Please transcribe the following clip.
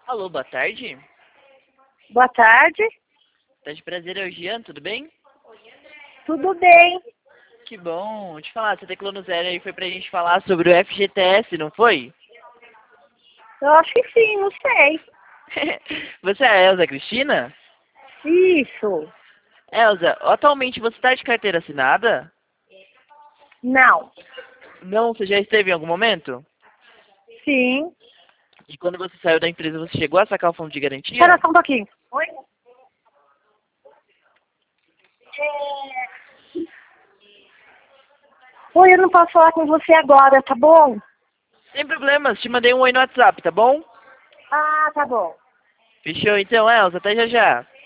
Alô, boa tarde. Boa tarde. Tá de prazer, é o Jean, tudo bem? Tudo bem? Que bom. Deixa eu te falar, você teclou no zero aí, foi pra gente falar sobre o FGTS, não foi? Eu acho que sim, não sei. Você é a Elza Cristina? Isso. Elza, atualmente você tá de carteira assinada? Não. Não, você já esteve em algum momento? Sim. E quando você saiu da empresa, você chegou a sacar o fundo de Espera garantia? só um pouquinho. Oi? Oi, eu não posso falar com você agora, tá bom? Sem problemas, te mandei um oi no WhatsApp, tá bom? Ah, tá bom. Fechou então, Elza, até já já.